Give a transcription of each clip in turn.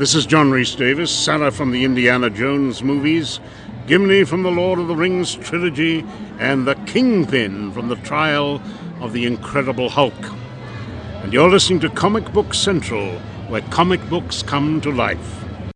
This is John Rhys Davis, Sarah from the Indiana Jones movies, Gimli from the Lord of the Rings trilogy, and the Kingpin from the Trial of the Incredible Hulk. And you're listening to Comic Book Central, where comic books come to life.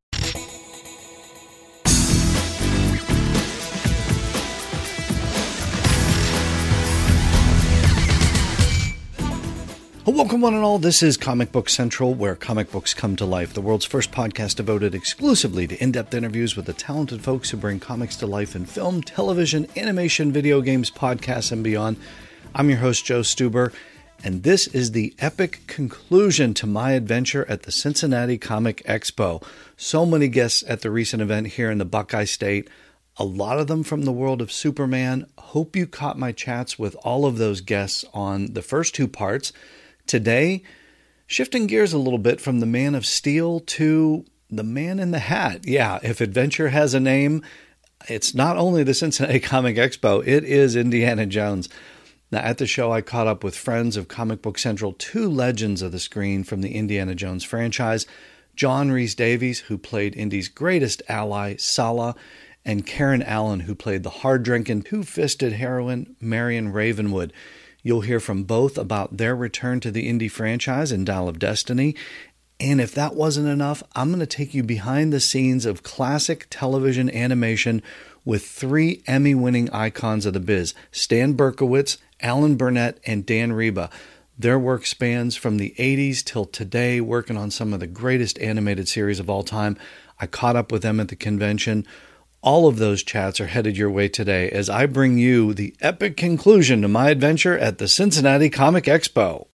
Welcome one and all, this is Comic Book Central, where comic books come to life, the world's first podcast devoted exclusively to in-depth interviews with the talented folks who bring comics to life in film, television, animation, video games, podcasts, and beyond. I'm your host, Joe Stuber, and this is the epic conclusion to my adventure at the Cincinnati Comic Expo. So many guests at the recent event here in the Buckeye State, a lot of them from the world of Superman. Hope you caught my chats with all of those guests on the first two parts. Today, shifting gears a little bit from the Man of Steel to the Man in the Hat. Yeah, if adventure has a name, it's not only the Cincinnati Comic Expo, it is Indiana Jones. Now, at the show, I caught up with friends of Comic Book Central, two legends of the screen from the Indiana Jones franchise, John Rhys Davies, who played Indy's greatest ally, Sallah, and Karen Allen, who played the hard-drinking, two-fisted heroine, Marion Ravenwood. You'll hear from both about their return to the Indy franchise in Dial of Destiny. And if that wasn't enough, I'm going to take you behind the scenes of classic television animation with three Emmy-winning icons of the biz, Stan Berkowitz, Alan Burnett, and Dan Reba. Their work spans from the 80s till today, working on some of the greatest animated series of all time. I caught up with them at the convention. All of those chats are headed your way today as I bring you the epic conclusion to my adventure at the Cincinnati Comic Expo.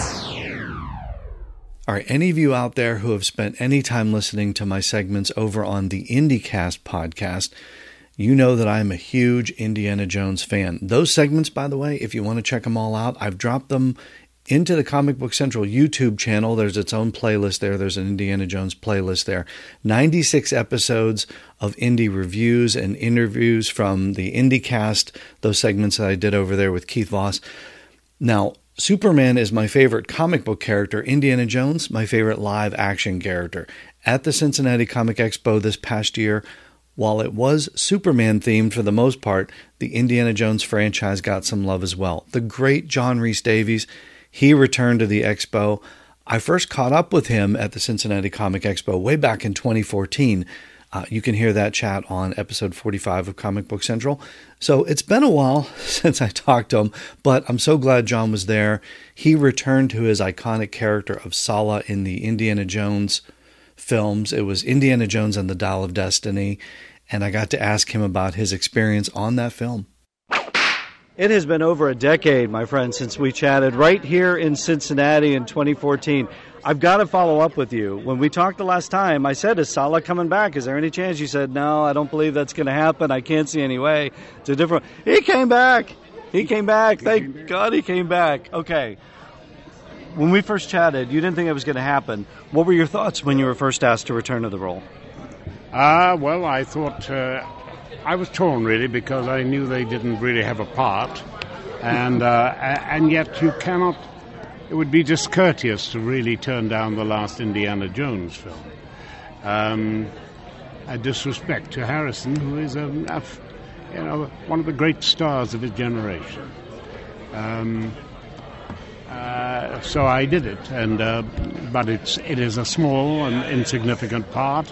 All right, any of you out there who have spent any time listening to my segments over on the IndyCast podcast, you know that I'm a huge Indiana Jones fan. Those segments, by the way, if you want to check them all out, I've dropped them into the Comic Book Central YouTube channel. There's its own playlist there. There's an Indiana Jones playlist there. 96 episodes of Indy reviews and interviews from the IndyCast, those segments that I did over there with Keith Voss. Now, Superman is my favorite comic book character. Indiana Jones, my favorite live action character. At the Cincinnati Comic Expo this past year, while it was Superman themed for the most part, the Indiana Jones franchise got some love as well. The great John Rhys Davies, he returned to the expo. I first caught up with him at the Cincinnati Comic Expo way back in 2014. You can hear that chat on episode 45 of Comic Book Central. So it's been a while since I talked to him, but I'm so glad John was there. He returned to his iconic character of Sallah in the Indiana Jones films. It was Indiana Jones and the Dial of Destiny, and I got to ask him about his experience on that film. It has been over a decade, my friend, since we chatted right here in Cincinnati in 2014. I've got to follow up with you. When we talked the last time, I said, is Sallah coming back? Is there any chance? You said, no, I don't believe that's going to happen. I can't see any way. It's a different... He came back. Thank God he came back. Okay. When we first chatted, you didn't think it was going to happen. What were your thoughts when you were first asked to return to the role? Well, I thought... I was torn, really, because I knew they didn't really have a part, and yet you cannot. It would be discourteous to really turn down the last Indiana Jones film. A disrespect to Harrison, who is one of the great stars of his generation. So I did it, but it is a small and insignificant part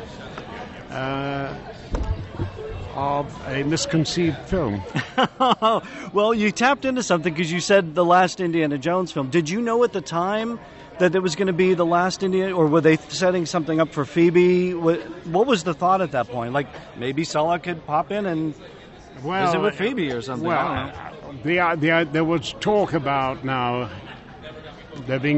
of a misconceived film. Well, you tapped into something because you said the last Indiana Jones film. Did you know at the time that it was going to be the last Indiana, or were they setting something up for Phoebe? What was the thought at that point? Like, maybe Sallah could pop in and visit with Phoebe or something? Well, there was talk about now there being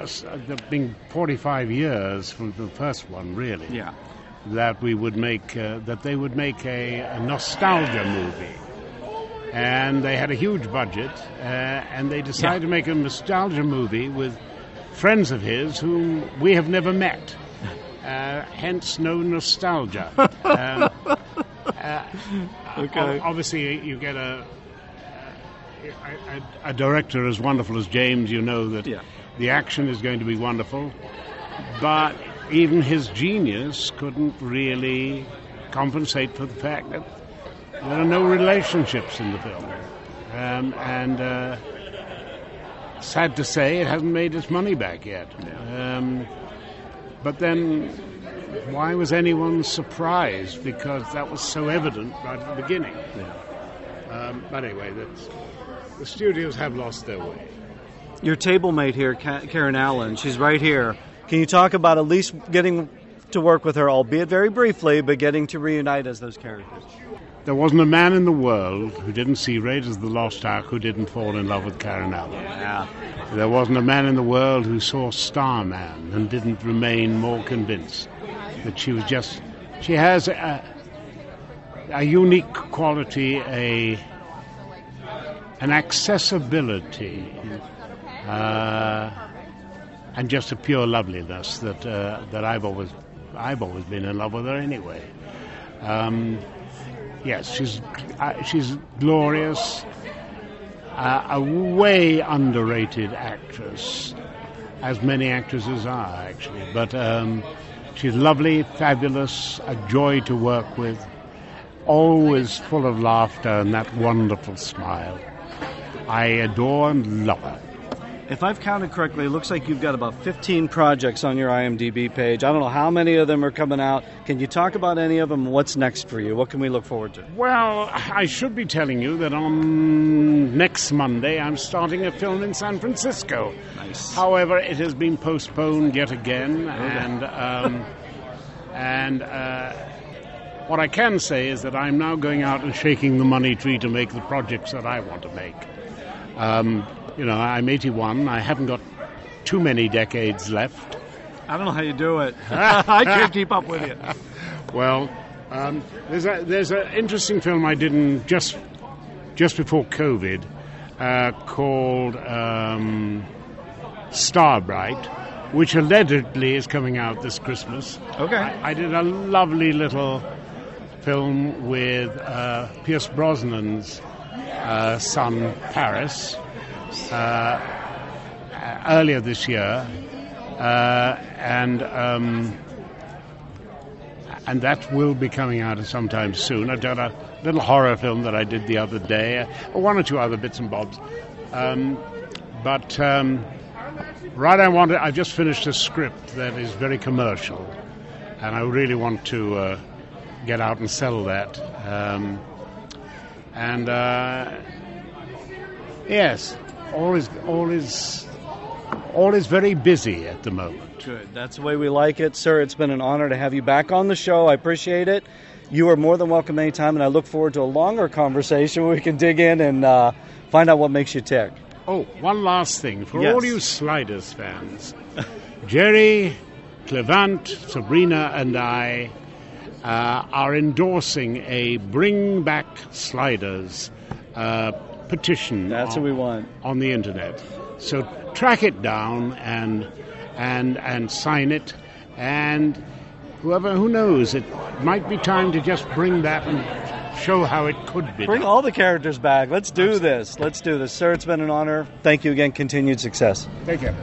45 years from the first one, really. Yeah. That they would make a nostalgia movie, and they had a huge budget, and they decided to make a nostalgia movie with friends of his whom we have never met, hence no nostalgia. Okay. Obviously, you get a director as wonderful as James. You know that the action is going to be wonderful, but even his genius couldn't really compensate for the fact that there are no relationships in the film. And sad to say, it hasn't made its money back yet. But then, why was anyone surprised? Because that was so evident right at the beginning. But anyway, the studios have lost their way. Your table mate here, Karen Allen, she's right here. Can you talk about at least getting to work with her, albeit very briefly, but getting to reunite as those characters? There wasn't a man in the world who didn't see Raiders of the Lost Ark who didn't fall in love with Karen Allen. Yeah. There wasn't a man in the world who saw Starman and didn't remain more convinced that she was just... She has a unique quality, an accessibility, and just a pure loveliness that I've always been in love with her anyway. Yes, she's glorious, a way underrated actress, as many actresses are actually. But she's lovely, fabulous, a joy to work with, always full of laughter and that wonderful smile. I adore and love her. If I've counted correctly, it looks like you've got about 15 projects on your IMDb page. I don't know how many of them are coming out. Can you talk about any of them? What's next for you? What can we look forward to? Well, I should be telling you that on next Monday I'm starting a film in San Francisco. Nice. However, it has been postponed yet again, and what I can say is that I'm now going out and shaking the money tree to make the projects that I want to make. I'm 81. I haven't got too many decades left. I don't know how you do it. I can't keep up with you. Well, there's an interesting film I did just before COVID called Starbright, which allegedly is coming out this Christmas. Okay. I did a lovely little film with Pierce Brosnan's son, Paris, earlier this year, and that will be coming out sometime soon. I've done a little horror film that I did the other day, one or two other bits and bobs. I've just finished a script that is very commercial, and I really want to get out and sell that. Yes, all is very busy at the moment. Good. That's the way we like it, sir. It's been an honor to have you back on the show. I appreciate it. You are more than welcome anytime, and I look forward to a longer conversation where we can dig in and find out what makes you tick. Oh, one last thing. For Yes. all you Sliders fans, Jerry, Clevant, Sabrina, and I are endorsing a Bring Back Sliders petition. That's what we want. On the internet. So track it down and sign it, and who knows, it might be time to just bring that and show how it could be. Bring done. all the characters back. Let's do this. Sir, it's been an honor. Thank you again. Continued success. Take care.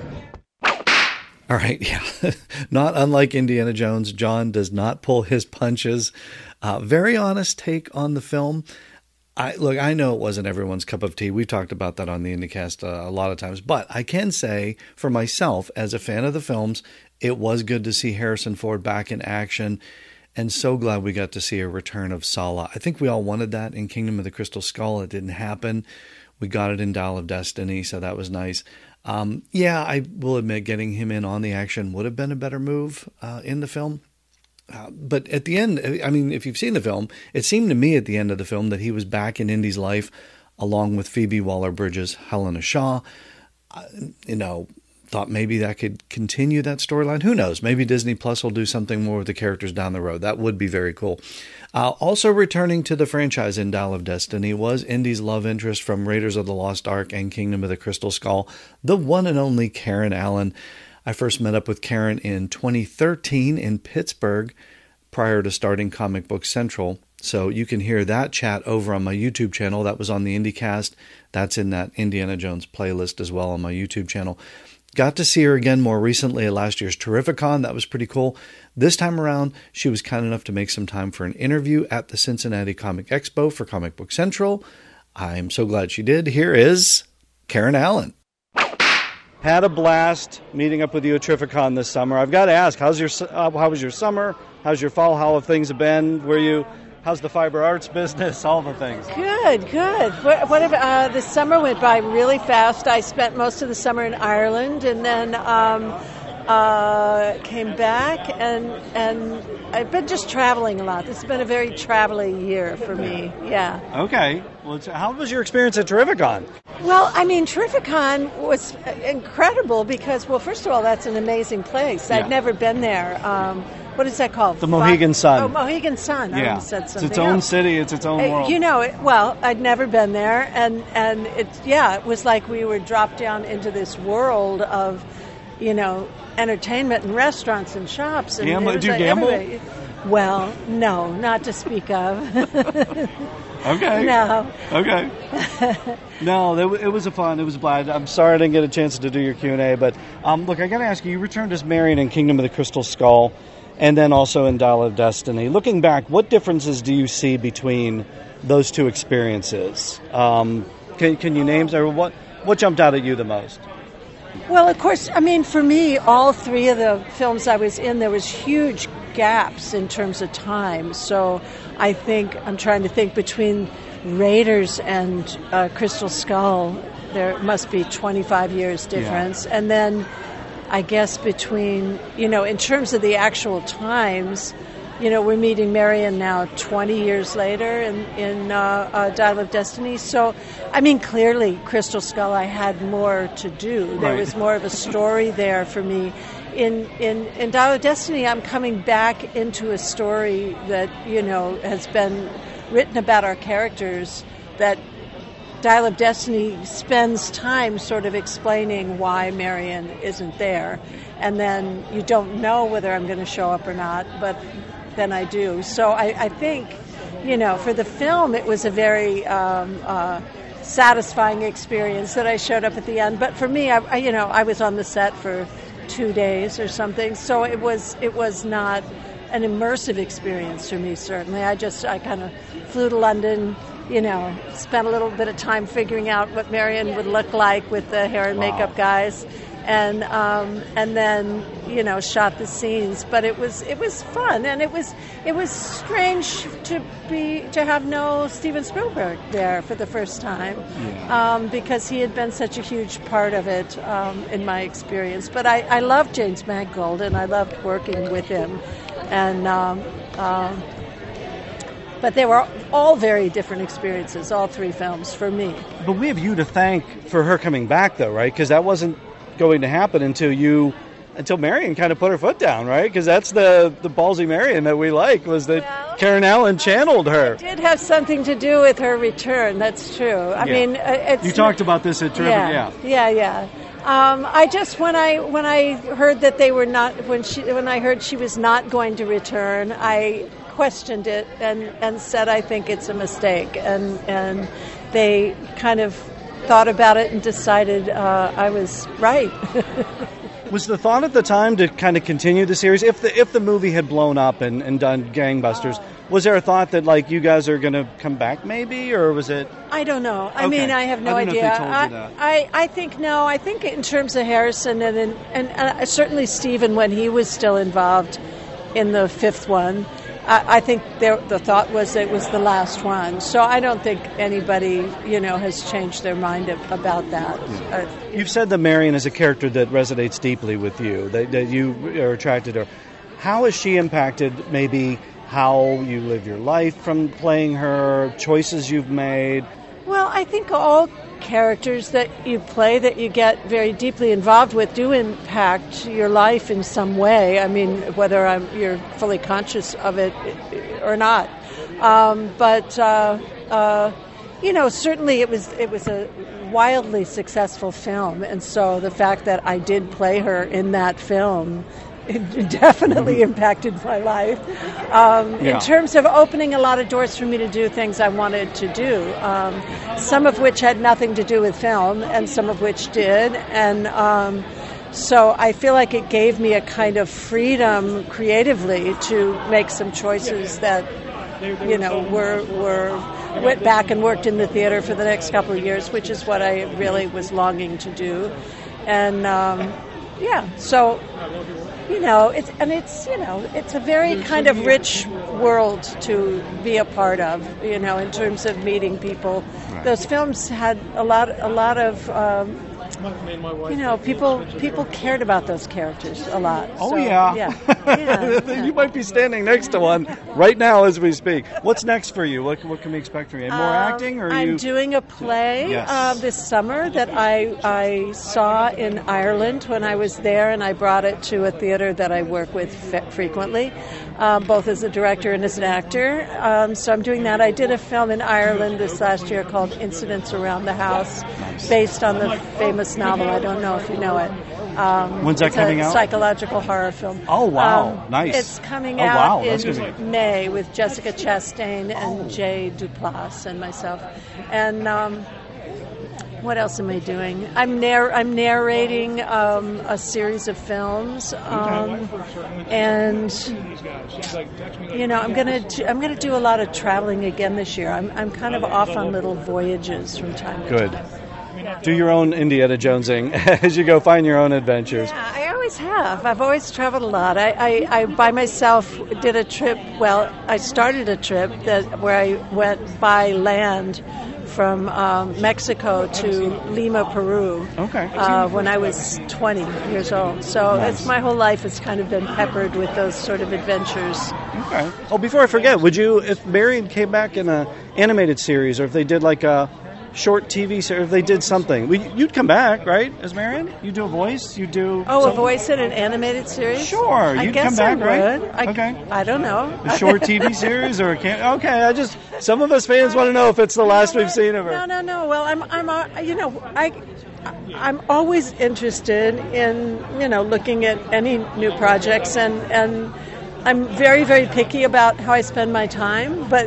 All right, yeah. Not unlike Indiana Jones, John does not pull his punches. Very honest take on the film. I know it wasn't everyone's cup of tea. We've talked about that on the IndieCast a lot of times. But I can say for myself, as a fan of the films, it was good to see Harrison Ford back in action. And so glad we got to see a return of Sallah. I think we all wanted that in Kingdom of the Crystal Skull. It didn't happen. We got it in Dial of Destiny, so that was nice. I will admit getting him in on the action would have been a better move in the film. But at the end, I mean, if you've seen the film, it seemed to me at the end of the film that he was back in Indy's life along with Phoebe Waller-Bridge's Helena Shaw. Thought maybe that could continue that storyline. Who knows? Maybe Disney Plus will do something more with the characters down the road. That would be very cool. Also returning to the franchise in Dial of Destiny was Indy's love interest from Raiders of the Lost Ark and Kingdom of the Crystal Skull, the one and only Karen Allen. I first met up with Karen in 2013 in Pittsburgh prior to starting Comic Book Central. So you can hear that chat over on my YouTube channel. That was on the IndieCast. That's in that Indiana Jones playlist as well on my YouTube channel. Got to see her again more recently at last year's Terrificon. That was pretty cool. This time around, she was kind enough to make some time for an interview at the Cincinnati Comic Expo for Comic Book Central. I'm so glad she did. Here is Karen Allen. Had a blast meeting up with you at Terrificon this summer. I've got to ask, how was your summer? How's your fall? How have things been? How's the fiber arts business? All the things. Good. The summer went by really fast. I spent most of the summer in Ireland, and then came back, and I've been just traveling a lot. This has been a very traveling year for me. Yeah. Okay. Well, how was your experience at Terrificon? Well, I mean, Terrificon was incredible because, well, first of all, that's an amazing place. I'd never been there. What is that called? The Mohegan Sun. Oh, Mohegan Sun. Yeah. I said something It's its own else. city. It's its own world. I'd never been there, and it was like we were dropped down into this world of, entertainment and restaurants and shops. And do you gamble? Well, no, not to speak of. Okay. No. Okay. No, it was a blast. I'm sorry I didn't get a chance to do your Q&A, but look, I got to ask you returned as Marion in Kingdom of the Crystal Skull, and then also in Dial of Destiny. Looking back, what differences do you see between those two experiences? Can you name, or what jumped out at you the most? Well, of course, I mean, for me, all three of the films I was in, there was huge gaps in terms of time. So I'm trying to think between Raiders and Crystal Skull, there must be 25 years difference. Yeah. And then I guess between, in terms of the actual times, we're meeting Marion now 20 years later in Dial of Destiny. So, I mean, clearly, Crystal Skull, I had more to do. There was more of a story there for me. In Dial of Destiny, I'm coming back into a story that, has been written about our characters, that Dial of Destiny spends time sort of explaining why Marion isn't there. And then you don't know whether I'm going to show up or not, but then I do. So I think, for the film, it was a very satisfying experience that I showed up at the end. But for me, I was on the set for 2 days or something, so it was not an immersive experience for me, certainly. I kind of flew to London, spent a little bit of time figuring out what Marion would look like with the hair and makeup guys, and then shot the scenes. But it was fun, and it was strange to have no Steven Spielberg there for the first time, because he had been such a huge part of it in my experience. But I loved James Mangold, and I loved working with him, and but they were all very different experiences, all three films for me. But we have you to thank for her coming back, though, right? Because that wasn't going to happen until Marion kind of put her foot down, right? Because that's the ballsy Marion that we like, was that Karen Allen channeled her. It did have something to do with her return. That's true. I mean, you talked about this at Terrific. Yeah. I just when I heard that they were not when I heard she was not going to return, I questioned it and said I think it's a mistake, and they kind of thought about it and decided I was right. Was the thought at the time to kind of continue the series if the movie had blown up and done gangbusters? Was there a thought that like you guys are going to come back maybe, or was it? I don't know. I mean, I have no idea. Know if they told you that. I think no. I think in terms of Harrison and certainly Steven when he was still involved in the fifth one, I think the thought was it was the last one. So I don't think anybody, has changed their mind about that. Yeah. You've said that Marion is a character that resonates deeply with you, that you are attracted to her. How has she impacted maybe how you live your life from playing her, choices you've made? Well, I think all characters that you play that you get very deeply involved with do impact your life in some way. I mean, whether you're fully conscious of it or not. But certainly it was a wildly successful film, and so the fact that I did play her in that film, it definitely impacted my life. In terms of opening a lot of doors for me to do things I wanted to do, some of which had nothing to do with film, and some of which did. And So I feel like it gave me a kind of freedom creatively to make some choices that, went back and worked in the theater for the next couple of years, which is what I really was longing to do. And so it's a very kind of rich world to be a part of, in terms of meeting people. Right. Those films had a lot of people cared about those characters a lot. Oh, so, yeah. You might be standing next to one right now as we speak. What's next for you? What can we expect from you? More acting? Or I'm doing a play this summer that I saw in Ireland when I was there, and I brought it to a theater that I work with frequently, both as a director and as an actor. So I'm doing that. I did a film in Ireland this last year called Incidents Around the House, based on the famous novel. I don't know if you know it. When's that coming out? Psychological horror film. Oh, wow. Nice. It's coming out in May with Jessica Chastain and Jay Duplass and myself. And what else am I doing? I'm narrating a series of films, and I'm gonna do a lot of traveling again this year. I'm kind of off on little voyages from time to time. Do your own Indiana Jonesing as you go, find your own adventures. Yeah, I always have. I've always traveled a lot. I by myself did a trip. Well, I started a trip where I went by land from Mexico to Lima, Peru. Okay. When I was 20 years old. So It's my whole life has kind of been peppered with those sort of adventures. Okay. Oh, before I forget, would you, if Marion came back in an animated series, or if they did like a short TV series, if they did something, you'd come back, right, as Marion? You do a voice? You do a voice in an animated series? Sure, you'd come back, right? Okay. I don't know. A short TV series or some of us fans want to know if it's the last we've seen of her. No. Well, I'm always interested in looking at any new projects, and I'm very, very picky about how I spend my time, but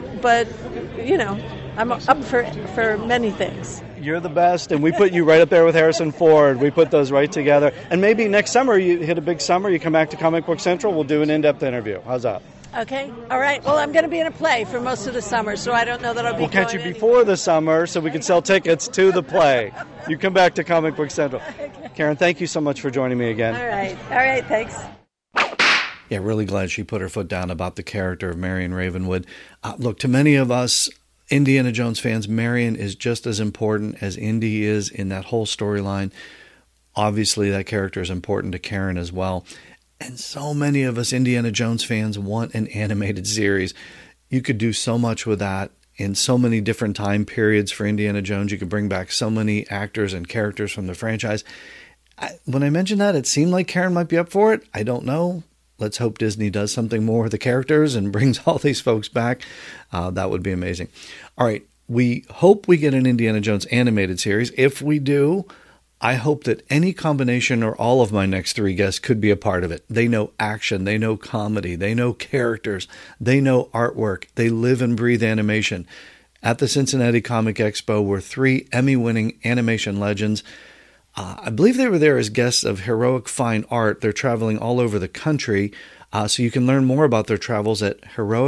I'm up for many things. You're the best, and we put you right up there with Harrison Ford. We put those right together. And maybe next summer, you hit a big summer, you come back to Comic Book Central, we'll do an in-depth interview. How's that? Okay. All right. Well, I'm going to be in a play for most of the summer, so I don't know that I'll be We'll catch you before the summer so we can sell tickets to the play. You come back to Comic Book Central. Okay. Karen, thank you so much for joining me again. All right. Thanks. Yeah, really glad she put her foot down about the character of Marion Ravenwood. Look, to many of us Indiana Jones fans, Marion is just as important as Indy is in that whole storyline. Obviously, that character is important to Karen as well. And so many of us Indiana Jones fans want an animated series. You could do so much with that in so many different time periods for Indiana Jones. You could bring back so many actors and characters from the franchise. When I mentioned that, it seemed like Karen might be up for it. I don't know. Let's hope Disney does something more with the characters and brings all these folks back. That would be amazing. All right. We hope we get an Indiana Jones animated series. If we do, I hope that any combination or all of my next three guests could be a part of it. They know action. They know comedy. They know characters. They know artwork. They live and breathe animation. At the Cincinnati Comic Expo were three Emmy-winning animation legends. I believe they were there as guests of Heroic Fine Art. They're traveling all over the country, so you can learn more about their travels at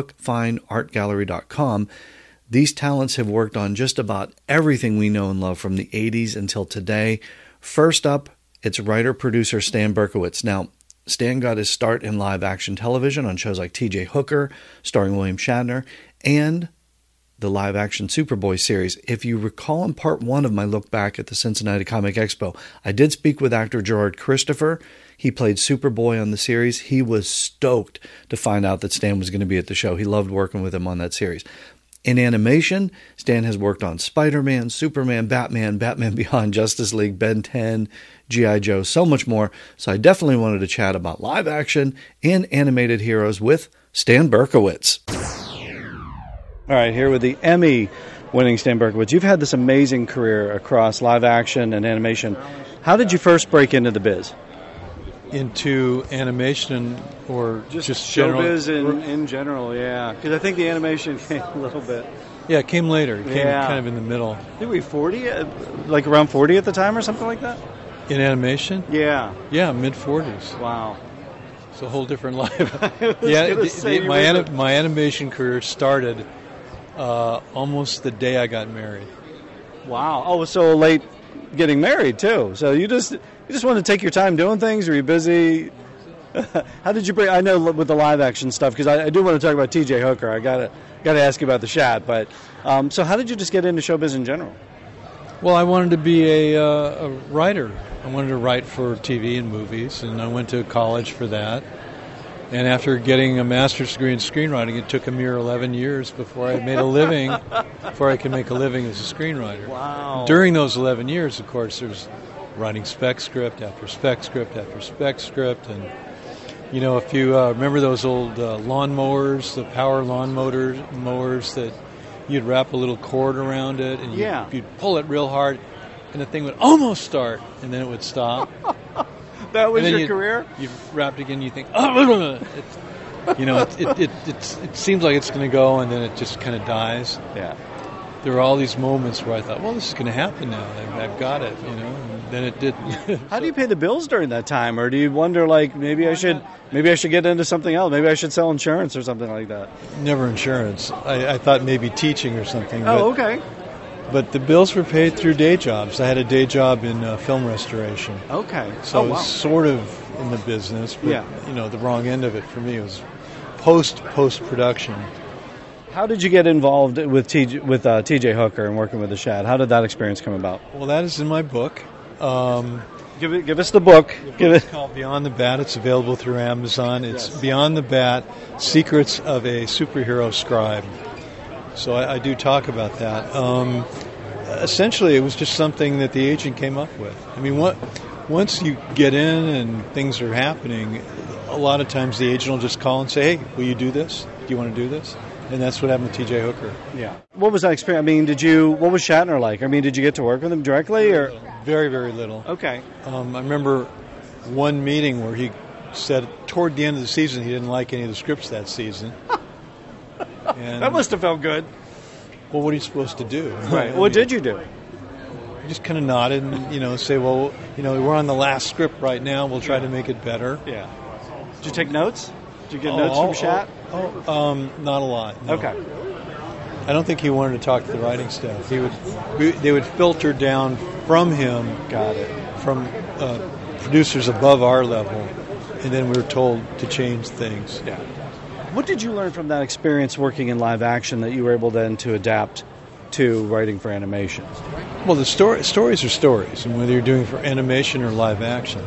heroicfineartgallery.com. These talents have worked on just about everything we know and love from the 80s until today. First up, it's writer-producer Stan Berkowitz. Now, Stan got his start in live-action television on shows like T.J. Hooker, starring William Shatner, and the live-action Superboy series. If you recall in part one of my look back at the Cincinnati Comic Expo, I did speak with actor Gerard Christopher. He played Superboy on the series. He was stoked to find out that Stan was going to be at the show. He loved working with him on that series. In animation, Stan has worked on Spider-Man, Superman, Batman, Batman Beyond, Justice League, Ben 10, G.I. Joe, so much more. So I definitely wanted to chat about live action and animated heroes with Stan Berkowitz. All right, here with the Emmy-winning Stan Berkowitz. You've had this amazing career across live action and animation. How did you first break into the biz? Into animation or just showbiz in general, yeah. Because I think the animation came a little bit. Yeah, it came later. It came kind of in the middle. I think we 40, like around 40 at the time or something like that? In animation? Yeah. Yeah, mid-40s. Wow. It's a whole different life. Yeah, my animation career started almost the day I got married. Wow. Oh, so late getting married too. So you just want to take your time doing things, or are you busy? How did you break? I know with the live action stuff, because I do want to talk about T.J. Hooker. I gotta ask you about the Shat. But so how did you just get into showbiz in general? Well, I wanted to be a writer. I wanted to write for TV and movies, and I went to college for that. And after getting a master's degree in screenwriting, it took a mere 11 years before I made a living, before I could make a living as a screenwriter. Wow. During those 11 years, of course, there's writing spec script after spec script after spec script. And, you know, if you remember those old lawn mowers, the power lawn mowers that you'd wrap a little cord around it, and you'd pull it real hard, and the thing would almost start, and then it would stop. That was your career? You wrapped again, you think, it seems like it's going to go, and then it just kind of dies. Yeah. There were all these moments where I thought, well, this is going to happen now. I've got it, and then it didn't. How do you pay the bills during that time? Or do you wonder, like, maybe I should get into something else? Maybe I should sell insurance or something like that? Never insurance. I thought maybe teaching or something. Oh, okay. But the bills were paid through day jobs. I had a day job in film restoration. Okay. So I was sort of in the business, but the wrong end of it for me was post-production. How did you get involved with T.J. Hooker and working with the Shat? How did that experience come about? Well, that is in my book. Give us the book. It's called Beyond the Bat. It's available through Amazon. It's Beyond the Bat, Secrets of a Superhero Scribe. So I do talk about that. Essentially, it was just something that the agent came up with. I mean, once you get in and things are happening, a lot of times the agent will just call and say, hey, will you do this? Do you want to do this? And that's what happened with T.J. Hooker. Yeah. What was that experience? I mean, what was Shatner like? I mean, did you get to work with him directly? Or Very, very little. Okay. I remember one meeting where he said toward the end of the season he didn't like any of the scripts that season. And, that must have felt good. Well, what are you supposed to do? Right. What did you do? You just kind of nodded and, say, well, we're on the last script right now. We'll try to make it better. Yeah. Did you take notes? Did you get notes from Shat? Not a lot. No. Okay. I don't think he wanted to talk to the writing staff. They would filter down from him. Got it. From producers above our level, and then we were told to change things. Yeah. What did you learn from that experience working in live action that you were able then to adapt to writing for animation? Well, the stories are stories, and whether you're doing for animation or live action.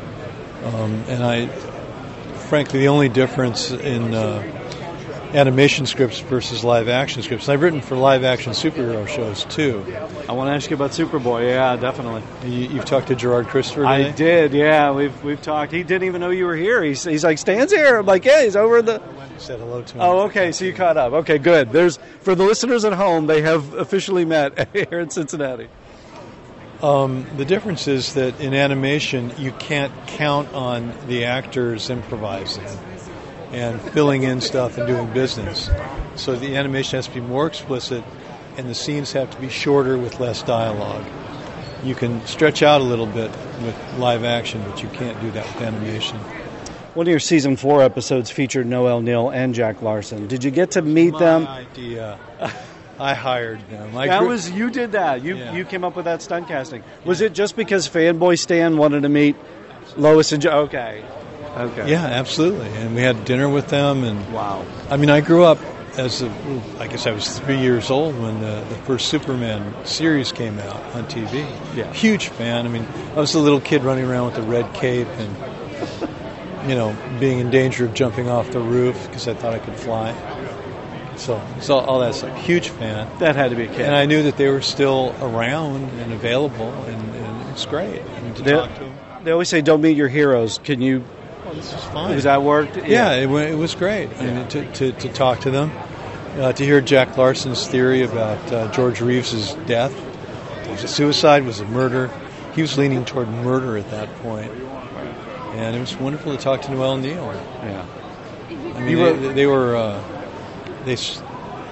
Frankly, the only difference in animation scripts versus live action scripts, and I've written for live action superhero shows too. I want to ask you about Superboy. Yeah, definitely. You've talked to Gerard Christopher today? I did. Yeah, we've talked. He didn't even know you were here. He's like, Stan's here. I'm like, yeah, he's over the. I said hello to him. Oh, okay. So you caught up. Okay, good. For the listeners at home, they have officially met here in Cincinnati. The difference is that in animation, you can't count on the actors improvising and filling in stuff and doing business. So the animation has to be more explicit, and the scenes have to be shorter with less dialogue. You can stretch out a little bit with live action, but you can't do that with animation. One of your season 4 episodes featured Noel Neill and Jack Larson. Did you get to meet them? My idea. I hired them. You did that. You came up with that stunt casting. Was it just because Fanboy Stan wanted to meet Lois and Joe? Okay. Yeah, absolutely. And we had dinner with them. And wow. I mean, I grew up I guess I was 3 years old when the first Superman series came out on TV. Yeah. Huge fan. I mean, I was a little kid running around with a red cape and, being in danger of jumping off the roof because I thought I could fly. So all that stuff. Huge fan. That had to be a kid. And I knew that they were still around and available, and it's great. And to talk to them. They always say, don't meet your heroes. Can you... Oh, this is fine. Does that work? Yeah, it was great. I mean, to talk to them, to hear Jack Larson's theory about George Reeves' death. Was it suicide? Was it murder? He was leaning toward murder at that point. And it was wonderful to talk to Noel Neill. Yeah. I mean, they were...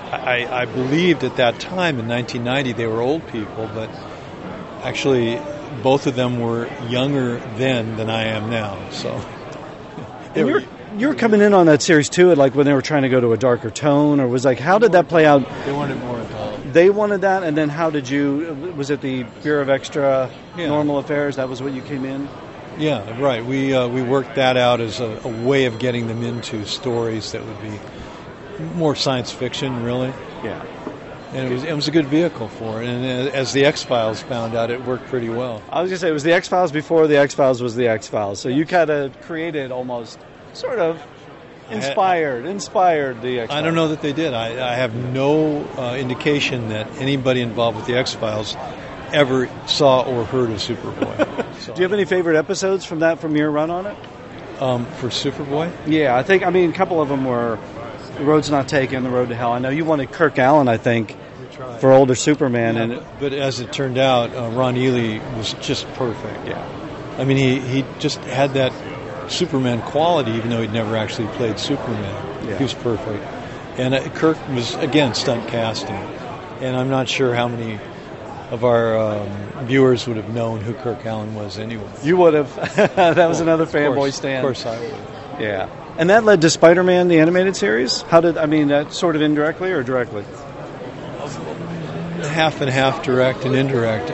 I believed at that time in 1990 they were old people, but actually both of them were younger then than I am now. So you were coming in on that series too, at like when they were trying to go to a darker tone, or was like, how did that play out? They wanted more adult. They wanted that, and then how did you? Was it the Bureau of Extra Normal Affairs? That was what you came in. Yeah, right. We worked that out as a way of getting them into stories that would be more science fiction, really. Yeah. And it was a good vehicle for it. And as the X-Files found out, it worked pretty well. I was going to say, it was the X-Files before the X-Files was the X-Files. So you kind of created almost, sort of, inspired the X-Files. I don't know that they did. I have no indication that anybody involved with the X-Files ever saw or heard of Superboy. So. Do you have any favorite episodes from your run on it? For Superboy? Yeah, I mean, a couple of them were The Road's Not Taken, The Road to Hell. I know you wanted Kirk Alyn, I think, for older Superman. But as it turned out, Ron Ely was just perfect. Yeah. I mean, he just had that Superman quality, even though he'd never actually played Superman. Yeah. He was perfect. And Kirk was, again, stunt casting. And I'm not sure how many of our viewers would have known who Kirk Alyn was anyway. You would have. That was another fanboy stand. Of course I would. Yeah. And that led to Spider-Man, the animated series? That sort of indirectly or directly? Half and half, direct and indirect.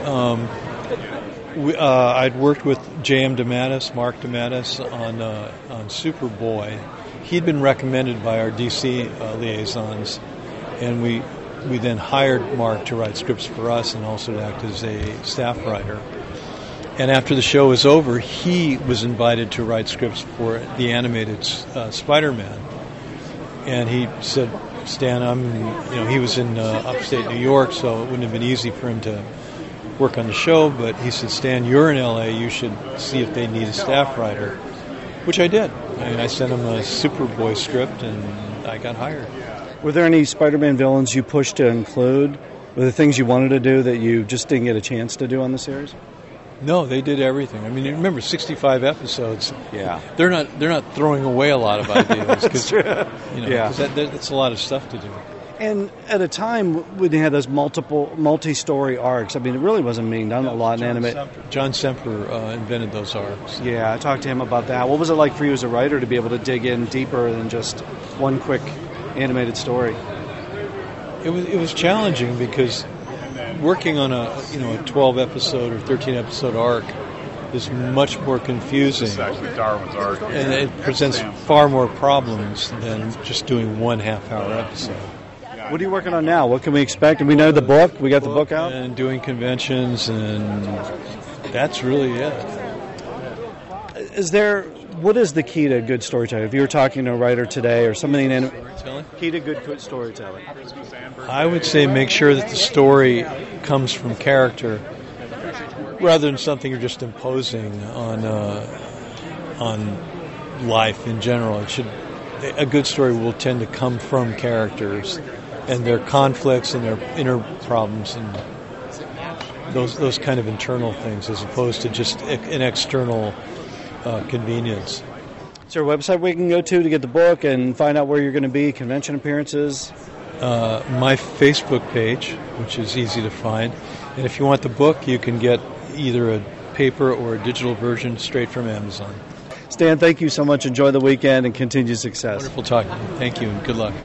I'd worked with J.M. DeMatteis, Mark DeMatteis, on Superboy. He'd been recommended by our DC liaisons, and we then hired Mark to write scripts for us and also to act as a staff writer. And after the show was over, he was invited to write scripts for the animated Spider-Man. And he said, Stan, he was in upstate New York, so it wouldn't have been easy for him to work on the show. But he said, Stan, you're in L.A., you should see if they need a staff writer, which I did. I sent him a Superboy script, and I got hired. Were there any Spider-Man villains you pushed to include? Were there things you wanted to do that you just didn't get a chance to do on the series? No, they did everything. I mean, remember 65 episodes. Yeah, they're not throwing away a lot of ideas because that's a lot of stuff to do. And at a time when they had those multi-story arcs, I mean, it really wasn't being done a lot in anime. John Semper invented those arcs. Yeah, I talked to him about that. What was it like for you as a writer to be able to dig in deeper than just one quick animated story? It was challenging because working on a 12 episode or 13 episode arc is much more confusing. This is actually Darwin's arc, and it presents far more problems than just doing 1.5 hour episode. What are you working on now? What can we expect? And we know the book. We got the book out. And doing conventions, and that's really it. What is the key to good storytelling? If you were talking to a writer today or somebody key to good storytelling? I would say make sure that the story comes from character rather than something you're just imposing on life in general. A good story will tend to come from characters and their conflicts and their inner problems and those kind of internal things, as opposed to just an external convenience. Is there a website we can go to get the book and find out where you're going to be, convention appearances? My Facebook page, which is easy to find. And if you want the book, you can get either a paper or a digital version straight from Amazon. Stan, thank you so much. Enjoy the weekend and continued success. Wonderful talking to you. Thank you and good luck.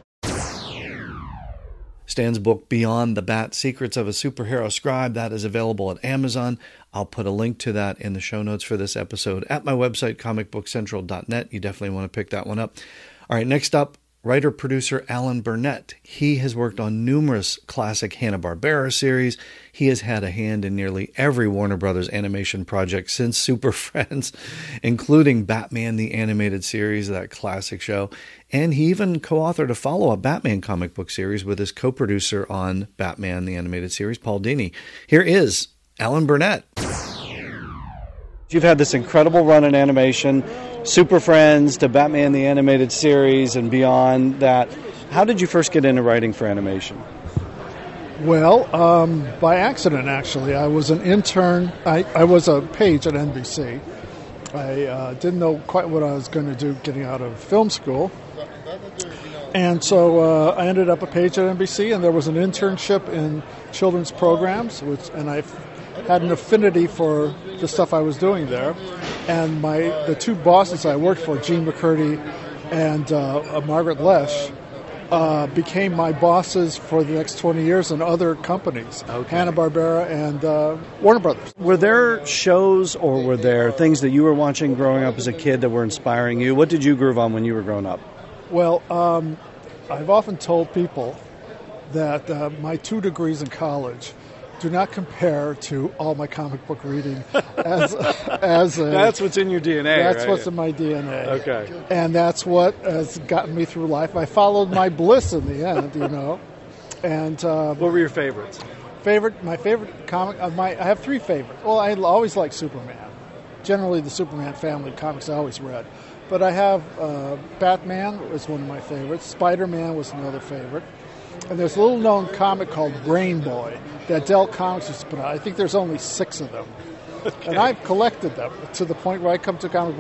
Stan's book, Beyond the Bat, Secrets of a Superhero Scribe, that is available at Amazon. I'll put a link to that in the show notes for this episode at my website, comicbookcentral.net. You definitely want to pick that one up. All right, next up, writer-producer Alan Burnett. He has worked on numerous classic Hanna-Barbera series. He has had a hand in nearly every Warner Brothers animation project since Super Friends, including Batman the Animated Series, that classic show. And he even co-authored a follow-up Batman comic book series with his co-producer on Batman the Animated Series, Paul Dini. Here is Alan Burnett. You've had this incredible run in animation, Super Friends to Batman the Animated Series and beyond that. How did you first get into writing for animation? Well, by accident, actually. I was an intern. I was a page at NBC. I didn't know quite what I was going to do getting out of film school. And so I ended up a page at NBC, and there was an internship in children's programs, and I had an affinity for the stuff I was doing there. And the two bosses I worked for, Gene McCurdy and Margaret Lesh, became my bosses for the next 20 years in other companies, Hanna-Barbera and Warner Brothers. Were there shows or were there things that you were watching growing up as a kid that were inspiring you? What did you groove on when you were growing up? Well, I've often told people that my 2 degrees in college do not compare to all my comic book reading as that's what's in your DNA. That's right? what's in my DNA. Okay. And that's what has gotten me through life. I followed my bliss in the end, And what were your favorites? My favorite comic I have 3 favorites. Well, I always liked Superman. Generally, the Superman family of comics I always read. But I have Batman was one of my favorites. Spider-Man was another favorite. And there's a little-known comic called Brain Boy that Dell Comics used to put out. I think there's only 6 of them. Okay. And I've collected them to the point where I come to comic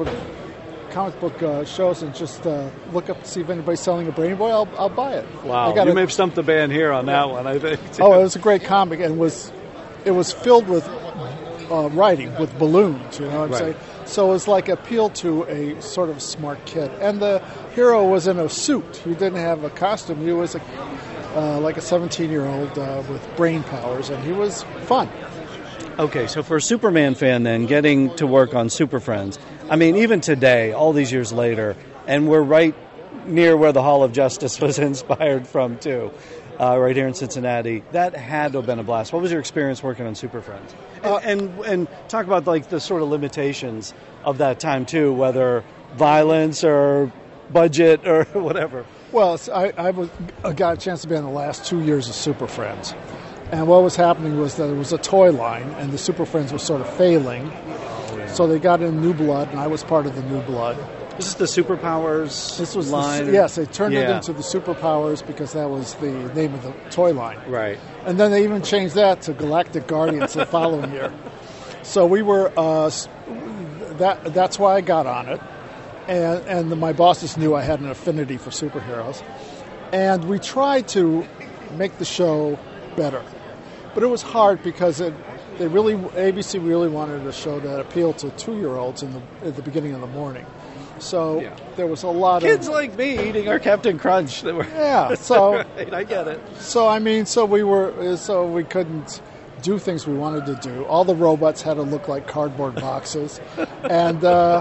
book shows and just look up to see if anybody's selling a Brain Boy. I'll buy it. Wow, you may have stumped the band here on that one, I think. Oh, it was a great comic, and it was filled with writing, with balloons, you know what I'm saying? So it was like appeal to a sort of smart kid. And the hero was in a suit. He didn't have a costume. He was like a 17-year-old with brain powers, and he was fun. Okay, so for a Superman fan then, getting to work on Super Friends, I mean, even today, all these years later, and we're right near where the Hall of Justice was inspired from, too, right here in Cincinnati, that had to have been a blast. What was your experience working on Super Friends? And talk about, like, the sort of limitations of that time, too, whether violence or budget or whatever. Well, I got a chance to be in the last 2 years of Super Friends. And what was happening was that it was a toy line, and the Super Friends was sort of failing. So they got in New Blood, and I was part of the New Blood. This is the Superpowers This was line? Yes, they turned it into the Superpowers because that was the name of the toy line. Right. And then they even changed that to Galactic Guardians the following year. So we were, that's why I got on it. And my bosses knew I had an affinity for superheroes. And we tried to make the show better. But it was hard because ABC really wanted a show that appealed to 2-year-olds at the beginning of the morning. So there was a lot of kids like me eating our Captain Crunch. That were so right, I get it. So I mean, so we couldn't do things we wanted to do. All the robots had to look like cardboard boxes, and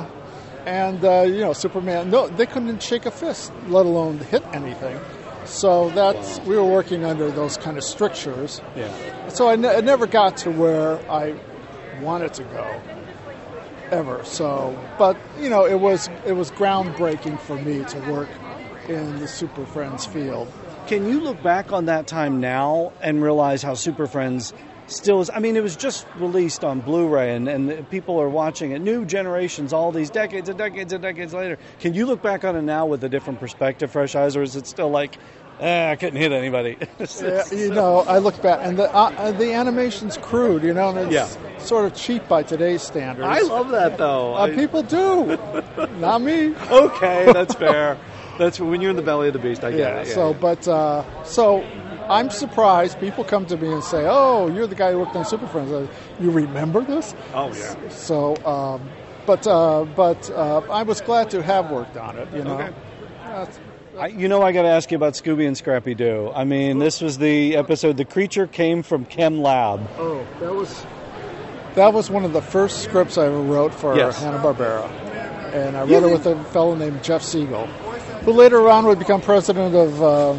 Superman. No, they couldn't shake a fist, let alone hit anything. So we were working under those kind of strictures. Yeah. So I never got to where I wanted to go, ever. So, but it was groundbreaking for me to work in the Super Friends field. Can you look back on that time now and realize how Super Friends still is? I mean, it was just released on Blu-ray, and people are watching it. New generations, all these decades and decades and decades later. Can you look back on it now with a different perspective, fresh eyes, or is it still like, I couldn't hit anybody? I look back, and the animation's crude, and it's sort of cheap by today's standards. I love that, though. People do. Not me. Okay, that's fair. That's when you're in the belly of the beast. I get it. So I'm surprised. People come to me and say, "Oh, you're the guy who worked on Super Friends. You remember this?" Oh yeah. So, but I was glad to have worked on it. Okay. I got to ask you about Scooby and Scrappy Doo. I mean, this was the episode. The creature came from Chem Lab. Oh, that was one of the first scripts I ever wrote for Hanna-Barbera, and I wrote it with a fellow named Jeff Siegel, who later on would become president of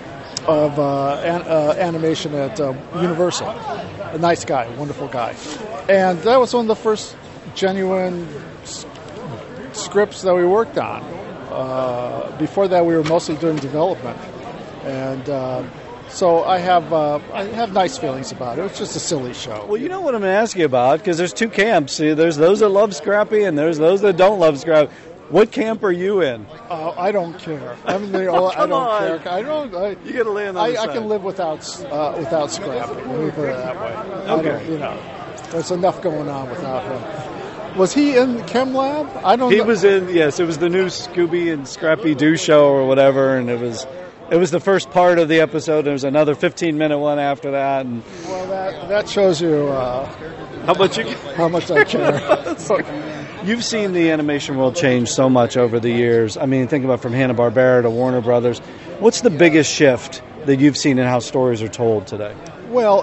animation at Universal. A nice guy, a wonderful guy. And that was one of the first genuine scripts that we worked on. Before that, we were mostly doing development. And so I have nice feelings about it. It was just a silly show. Well, you know what I'm going to ask you about, because there's 2 camps. See, there's those that love Scrappy, and there's those that don't love Scrappy. What camp are you in? I don't care. I don't care. You got to lay on the other side. I can live without Scrappy. Let me put it that way. Okay. There's enough going on without him. Was he in Chem Lab? I don't know. He was in. Yes, it was the new Scooby and Scrappy Doo show or whatever, and it was the first part of the episode. There was another 15-minute one after that. And well, that shows you How much you? How much I care. You've seen the animation world change so much over the years. I mean, think about from Hanna-Barbera to Warner Brothers. What's the biggest shift that you've seen in how stories are told today? Well,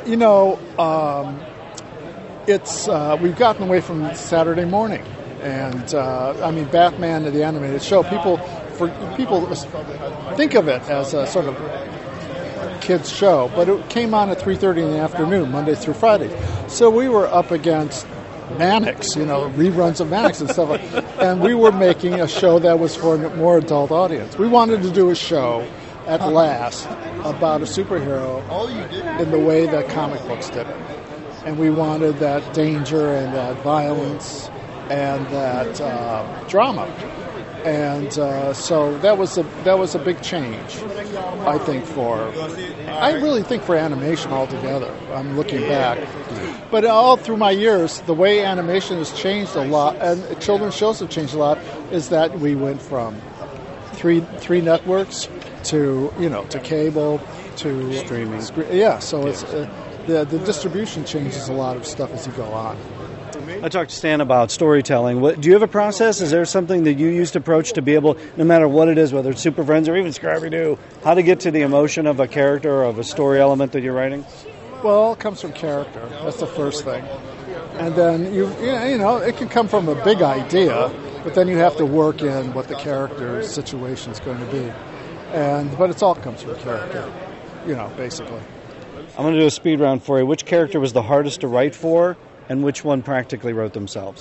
it's we've gotten away from Saturday morning, and I mean, Batman, the animated show. People think of it as a sort of kids show, but it came on at 3:30 in the afternoon, Monday through Friday. So we were up against Mannix, reruns of Mannix and stuff, and we were making a show that was for a more adult audience. We wanted to do a show at last about a superhero in the way that comic books did it, and we wanted that danger and that violence and that drama. And so that was a big change, I think. I really think for animation altogether. I'm looking back, but all through my years, the way animation has changed a lot, and children's shows have changed a lot, is that we went from three networks to cable to streaming. So it's the distribution changes a lot of stuff as you go on. I talked to Stan about storytelling. Do you have a process? Is there something that you use to approach to be able, no matter what it is, whether it's Super Friends or even Scrappy-Doo, how to get to the emotion of a character or of a story element that you're writing? Well, it comes from character. That's the first thing. And then, it can come from a big idea, but then you have to work in what the character's situation is going to be. But it all comes from character, basically. I'm going to do a speed round for you. Which character was the hardest to write for, and which one practically wrote themselves?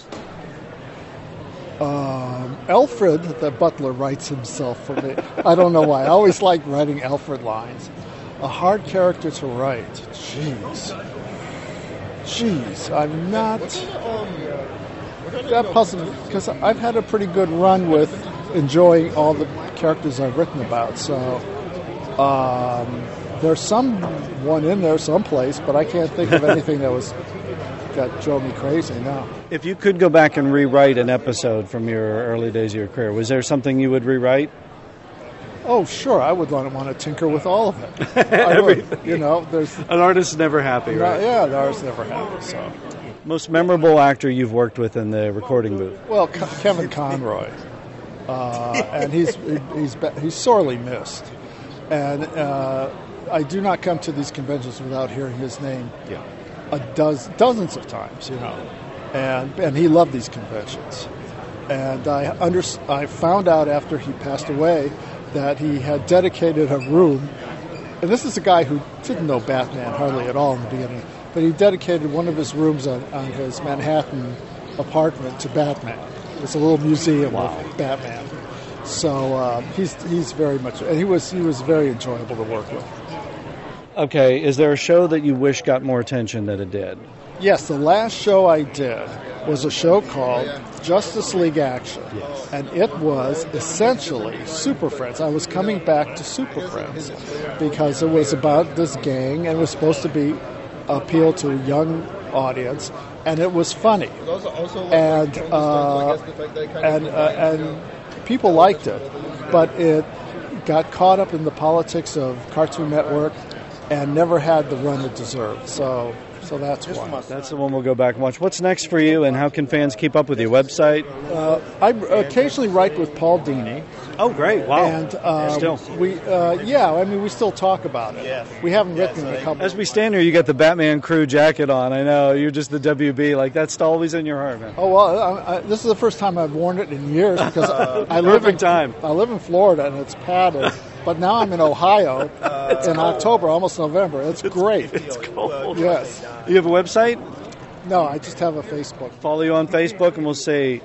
Alfred, the butler, writes himself for me. I don't know why. I always like writing Alfred lines. A hard character to write. Jeez, I'm not that puzzled because I've had a pretty good run with enjoying all the characters I've written about. So there's someone in there someplace, but I can't think of anything that drove me crazy now. If you could go back and rewrite an episode from your early days of your career, was there something you would rewrite? Oh, sure. I would want to tinker with all of it. I would. There's an artist's never happy, right? Yeah, the artist's never happy. So, most memorable actor you've worked with in the recording booth? Well, Kevin Conroy, and he's sorely missed. And I do not come to these conventions without hearing his name. Yeah. Dozens of times, and he loved these conventions. And I found out after he passed away that he had dedicated a room, and this is a guy who didn't know Batman hardly at all in the beginning, but he dedicated one of his rooms on his Manhattan apartment to Batman. It's a little museum of Batman. So he's very much, and he was very enjoyable to work with. Okay, is there a show that you wish got more attention than it did? Yes, the last show I did was a show called Justice League Action. Yes. And it was essentially Super Friends. I was coming back to Super Friends because it was about this gang and it was supposed to appeal to a young audience, and it was funny. And people liked it, but it got caught up in the politics of Cartoon Network and never had the run it deserved. So that's why. That's the one we'll go back and watch. What's next for you, and how can fans keep up with your website? I occasionally write with Paul Dini. Oh, great! Wow. And still, we still talk about it. Yes. We haven't written in a couple. As we stand here, you got the Batman crew jacket on. I know you're just the WB. Like that's always in your heart, man. Oh well, this is the first time I've worn it in years because I live in Florida and it's padded. But now I'm in Ohio in October, almost November. It's great. It's cold. Yes. You have a website? No, I just have a Facebook. Follow you on Facebook, and we'll see.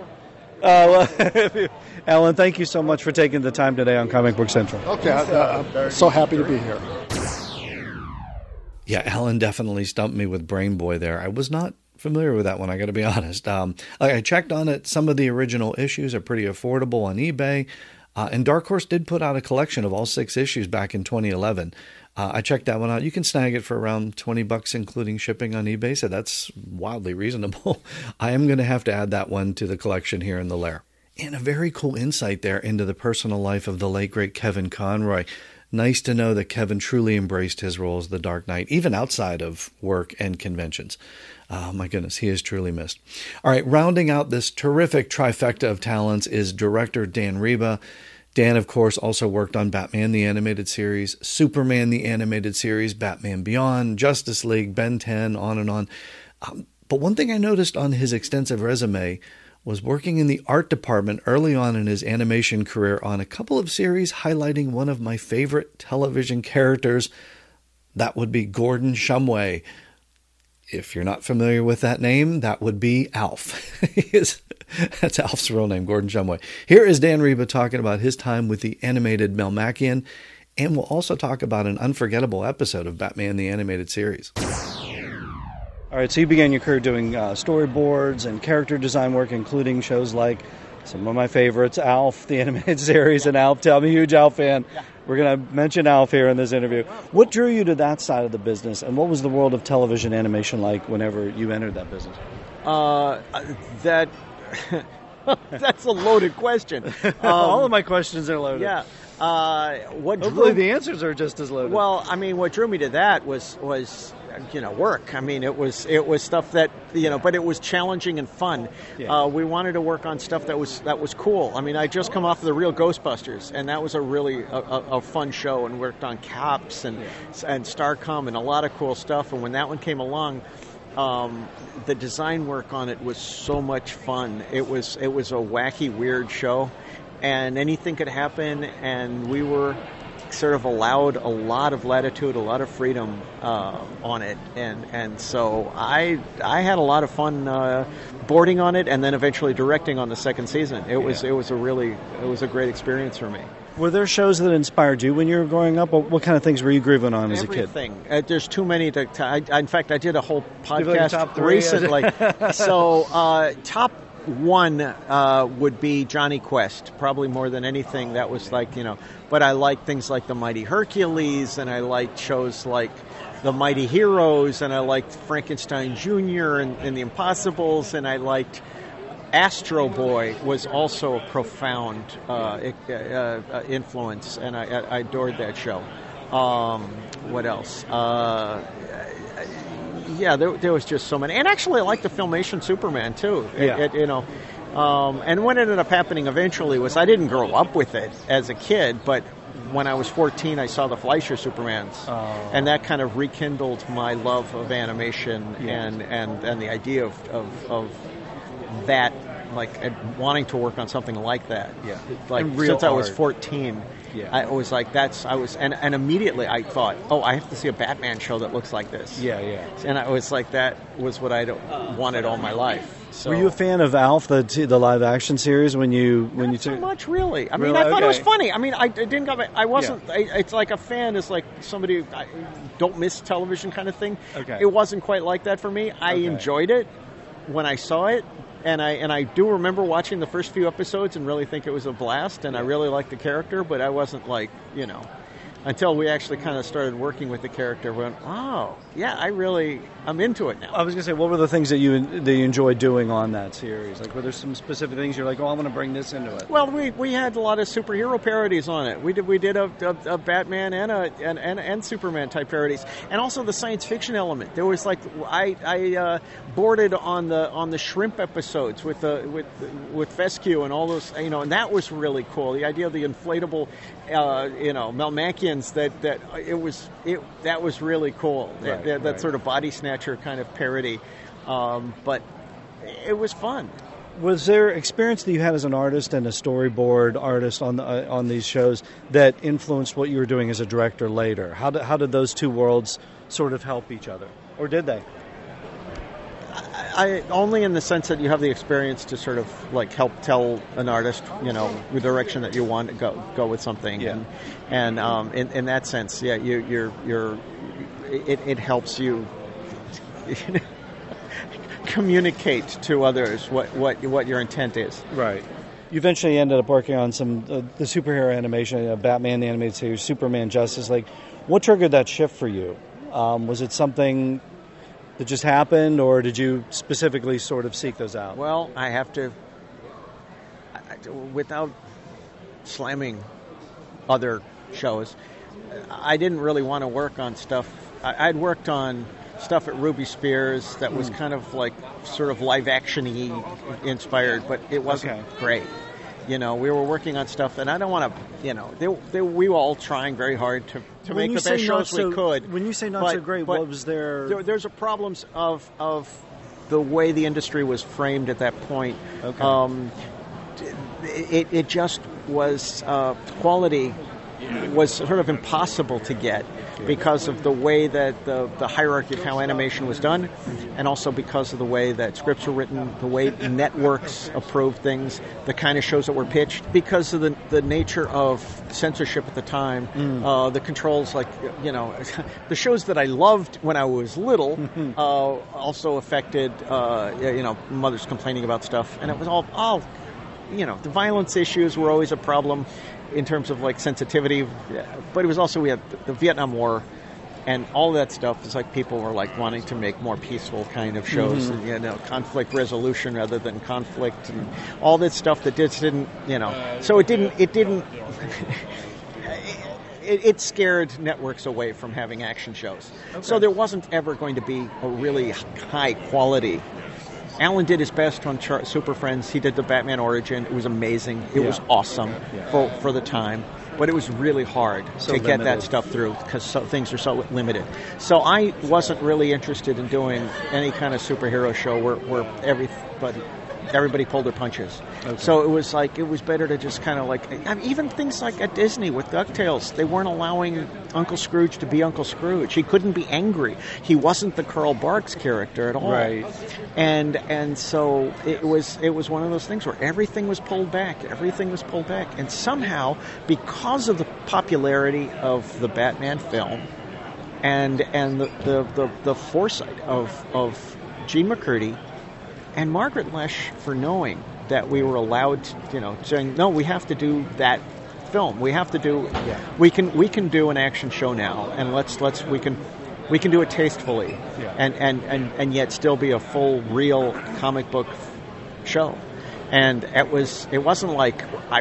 Alan, thank you so much for taking the time today on Comic Book Central. Okay, I'm so happy to be here. Yeah, Alan definitely stumped me with Brain Boy there. I was not familiar with that one, I got to be honest. I checked on it. Some of the original issues are pretty affordable on eBay. And Dark Horse did put out a collection of all 6 issues back in 2011. I checked that one out. You can snag it for around $20, including shipping on eBay. So that's wildly reasonable. I am going to have to add that one to the collection here in the lair. And a very cool insight there into the personal life of the late, great Kevin Conroy. Nice to know that Kevin truly embraced his role as the Dark Knight, even outside of work and conventions. Oh my goodness, he is truly missed. All right, rounding out this terrific trifecta of talents is director Dan Riba. Dan, of course, also worked on Batman the Animated Series, Superman the Animated Series, Batman Beyond, Justice League, Ben 10, on and on. But one thing I noticed on his extensive resume was working in the art department early on in his animation career on a couple of series highlighting one of my favorite television characters. That would be Gordon Shumway. If you're not familiar with that name, that would be Alf. That's Alf's real name, Gordon Shumway. Here is Dan Riba talking about his time with the animated Melmacian, and we'll also talk about an unforgettable episode of Batman the Animated Series. All right, so you began your career doing storyboards and character design work, including shows like some of my favorites, Alf, the Animated Series, and Alf. I'm a huge Alf fan. Yeah. We're going to mention Alf here in this interview. What drew you to that side of the business, and what was the world of television animation like whenever you entered that business? That's a loaded question. All of my questions are loaded. Yeah. Hopefully the answers are just as loaded. Well, I mean, what drew me to that was work. I mean, it was stuff that, but it was challenging and fun. Yeah. We wanted to work on stuff that was cool. I mean, I just come off of the real Ghostbusters, and that was a really a fun show, and worked on Cops and Starcom and a lot of cool stuff. And when that one came along, the design work on it was so much fun. It was a wacky, weird show, and anything could happen, and we were sort of allowed a lot of latitude, a lot of freedom on it, and so I had a lot of fun boarding on it, and then eventually directing on the second season. It was a great experience for me. Were there shows that inspired you when you were growing up? What kind of things were you grooving on as a kid? Everything. There's too many in fact, I did a whole podcast recently. So top one would be Johnny Quest, probably more than anything. That was but I liked things like The Mighty Hercules, and I liked shows like The Mighty Heroes, and I liked Frankenstein Jr. and The Impossibles, and I liked Astro Boy was also a profound influence, and I adored that show. What else? There was just so many. And actually, I liked the Filmation Superman, too. And what ended up happening eventually was I didn't grow up with it as a kid, but when I was 14, I saw the Fleischer Supermans, and that kind of rekindled my love of animation and the idea of that, wanting to work on something like that. Yeah, since I was 14. Yeah. I was and immediately I thought, I have to see a Batman show that looks like this. Yeah. And I was like, that was what I wanted all my life. So, were you a fan of Alf, the live action series when you Not so much, really. I mean, I thought it was funny. I mean, I didn't go. I wasn't. Yeah. It's like a fan is like somebody don't miss television kind of thing. Okay. It wasn't quite like that for me. I enjoyed it when I saw it. And I do remember watching the first few episodes and really think it was a blast, and I really liked the character, but I wasn't until we actually kind of started working with the character, went, I'm into it now. I was going to say, what were the things that you enjoyed doing on that series? Were there some specific things you're like, I want to bring this into it? Well, we had a lot of superhero parodies on it. We did a Batman and Superman type parodies, and also the science fiction element. There was I boarded on the shrimp episodes with Fescue and all those, and that was really cool. The idea of the inflatable, Melmacians, that was really cool. That sort of body snatcher kind of parody, but it was fun. Was there experience that you had as an artist and a storyboard artist on these shows that influenced what you were doing as a director later? How did those two worlds sort of help each other, or did they? I only in the sense that you have the experience to sort of help tell an artist, the direction that you want to go with something, and in that sense, it helps you communicate to others what your intent is. Right. You eventually ended up working on some the superhero animation, Batman the Animated Series, Superman, Justice League. What triggered that shift for you? Was it something that just happened, or did you specifically sort of seek those out? Well, I have to, without slamming other shows, I didn't really want to work on stuff. I'd worked on stuff at Ruby Spears that was kind of like sort of live action-y inspired, but it wasn't great. We were working on stuff, and I don't want to, we were all trying very hard to make the best shows we could. When you say not so great, what was there? There's a problems of the way the industry was framed at that point. Okay. It just was quality was sort of impossible to get because of the way that the hierarchy of how animation was done, and also because of the way that scripts were written, the way networks approved things, the kind of shows that were pitched, because of the nature of censorship at the time, the controls, like, the shows that I loved when I was little also affected, mothers complaining about stuff, and it was all the violence issues were always a problem in terms of like sensitivity, but it was also, we had the Vietnam War and all that stuff. It's like people were like wanting to make more peaceful kind of shows, and, conflict resolution rather than conflict, and all that stuff that just didn't, so it didn't it scared networks away from having action shows. So there wasn't ever going to be a really high quality. Alan did his best on Super Friends. He did the Batman Origin. It was amazing. It was awesome for the time. But it was really hard to get that stuff through because things are so limited. So I wasn't really interested in doing any kind of superhero show where everybody pulled their punches. Okay. So it was better to just kind of like, even things like at Disney with DuckTales, they weren't allowing Uncle Scrooge to be Uncle Scrooge. He couldn't be angry. He wasn't the Carl Barks character at all. Right. And so it was one of those things where everything was pulled back. And somehow, because of the popularity of the Batman film and the foresight of Gene McCurdy and Margaret Loesch for knowing that we were allowed to, saying, no, we have to do that film. We have to do, we can do an action show now, and we can do it tastefully, and yet still be a full, real comic book show. And it wasn't like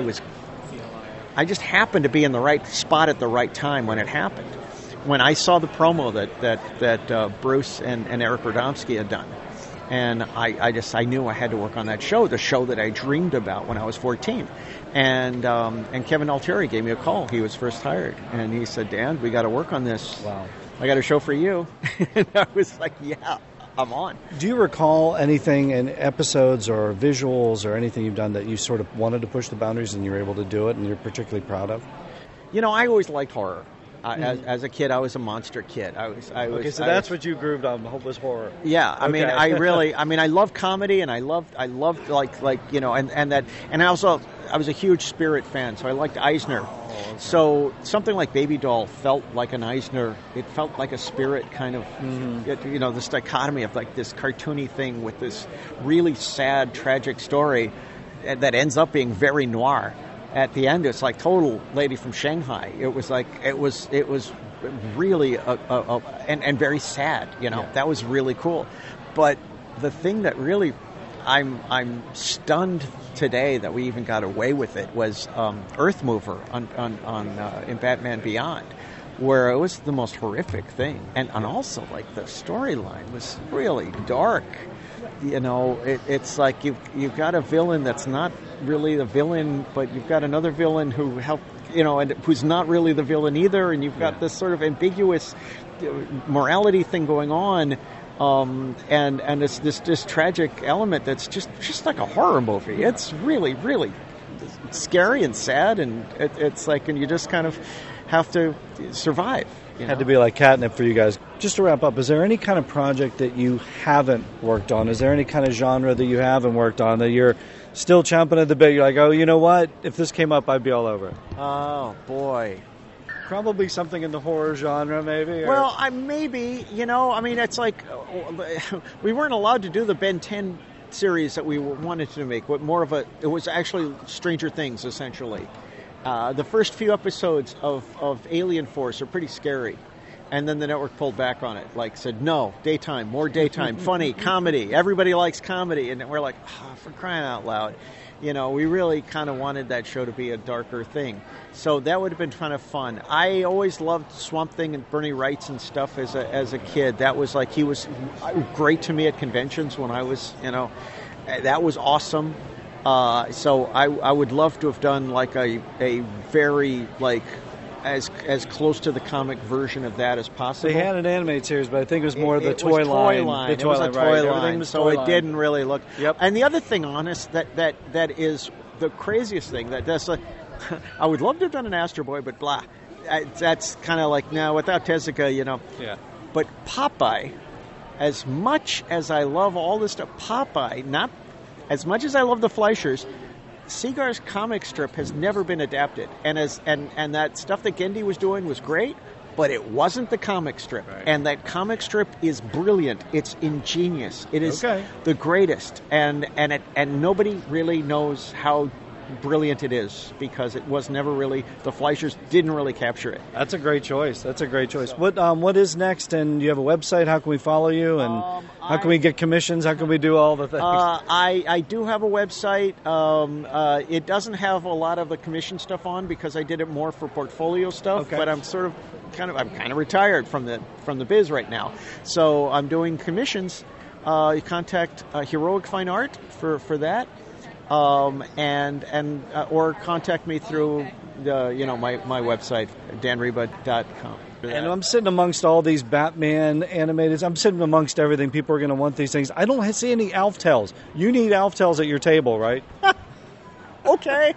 I just happened to be in the right spot at the right time when it happened. When I saw the promo that Bruce and Eric Radomski had done, and I knew I had to work on that show, the show that I dreamed about when I was 14. And Kevin Altieri gave me a call. He was first hired, and he said, Dan, we got to work on this. Wow. I got a show for you. And I was like, yeah, I'm on. Do you recall anything in episodes or visuals or anything you've done that you sort of wanted to push the boundaries and you were able to do it and you're particularly proud of? I always liked horror. As a kid, I was a monster kid. That's what you grooved on, was horror. Yeah, I mean, I love comedy, and I loved and I was a huge Spirit fan, so I liked Eisner. Oh, okay. So something like Baby Doll felt like an Eisner. It felt like a Spirit kind of, this dichotomy of like this cartoony thing with this really sad, tragic story that ends up being very noir. At the end, it's like total Lady from Shanghai. It was really and very sad. That was really cool. But the thing that really I'm stunned today that we even got away with it was Earth Mover in Batman Beyond, where it was the most horrific thing, and also like the storyline was really dark. It's like you've got a villain that's not really the villain, but you've got another villain who helped, and who's not really the villain either, and you've got this sort of ambiguous morality thing going on, and it's this tragic element that's just like a horror movie. It's really, really scary and sad, and it's like, and you just kind of have to survive. Had to be like catnip for you guys. Just to wrap up, is there any kind of project that you haven't worked on? Is there any kind of genre that you haven't worked on that you're still chomping at the bit? You're like, oh, you know what? If this came up, I'd be all over it. Oh, boy. Probably something in the horror genre, maybe? Or? Well, maybe, it's like we weren't allowed to do the Ben 10 series that we wanted to make. It was actually Stranger Things, essentially. The first few episodes of Alien Force are pretty scary. And then the network pulled back on it, said, no, more daytime, funny, comedy. Everybody likes comedy. And we're like, for crying out loud. We really kind of wanted that show to be a darker thing. So that would have been kind of fun. I always loved Swamp Thing and Bernie Wright's and stuff as a kid. That was like, he was great to me at conventions when I was, that was awesome. So I would love to have done like a very like as close to the comic version of that as possible. They had an animated series, but I think it was more the toy line. It was a toy line, so it didn't really look. Yep. And the other thing, honest, that is the craziest thing. That's like, I would love to have done an Astro Boy, but blah. That's kind of like, no, without Tezuka, Yeah. But Popeye, as much as I love all this stuff, Popeye, not as much as I love the Fleischers, Segar's comic strip has never been adapted, and that stuff that Gendy was doing was great, but it wasn't the comic strip. Right. And that comic strip is brilliant. It's ingenious. It is the greatest, and nobody really knows how brilliant it is because it was never really, the Fleischers didn't really capture it. That's a great choice. What is next? And do you have a website? How can we follow you? And how can we get commissions? How can we do all the things? I do have a website. It doesn't have a lot of the commission stuff on because I did it more for portfolio stuff. Okay. But I'm kind of retired from the biz right now. So I'm doing commissions. You contact Heroic Fine Art for that. Or contact me through my website, danreba.com. And I'm sitting amongst all these Batman animated. I'm sitting amongst everything. People are going to want these things. I don't see any Alf Tales. You need Alf Tales at your tale, right? Okay.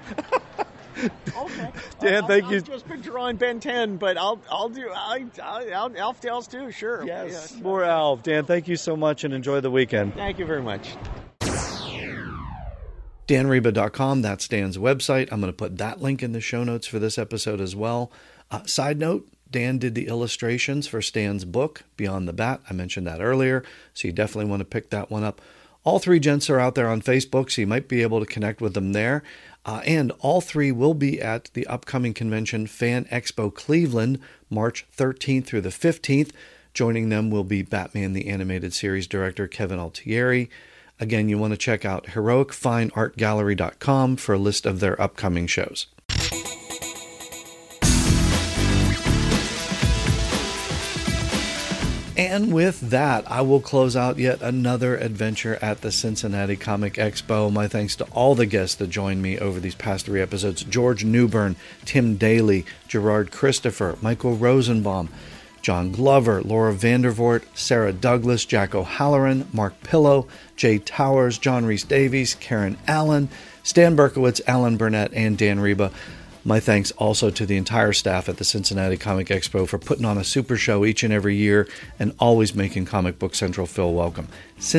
Dan, thank you. I've just been drawing Ben 10, but I'll do Alf Tales too. Sure. Yes, more Alf. Dan, thank you so much, and enjoy the weekend. Thank you very much. danreba.com, that's Dan's website. I'm going to put that link in the show notes for this episode as well. Side note, Dan did the illustrations for Stan's book, Beyond the Bat. I mentioned that earlier, so you definitely want to pick that one up. All three gents are out there on Facebook, so you might be able to connect with them there. And all three will be at the upcoming convention, Fan Expo Cleveland, March 13th through the 15th. Joining them will be Batman the Animated Series director Kevin Altieri. Again, you want to check out heroicfineartgallery.com for a list of their upcoming shows. And with that, I will close out yet another adventure at the Cincinnati Comic Expo. My thanks to all the guests that joined me over these past 3 episodes. George Newbern, Tim Daly, Gerard Christopher, Michael Rosenbaum, John Glover, Laura Vandervoort, Sarah Douglas, Jack O'Halloran, Mark Pillow, Jay Towers, John Rhys Davies, Karen Allen, Stan Berkowitz, Alan Burnett, and Dan Reba. My thanks also to the entire staff at the Cincinnati Comic Expo for putting on a super show each and every year and always making Comic Book Central feel welcome.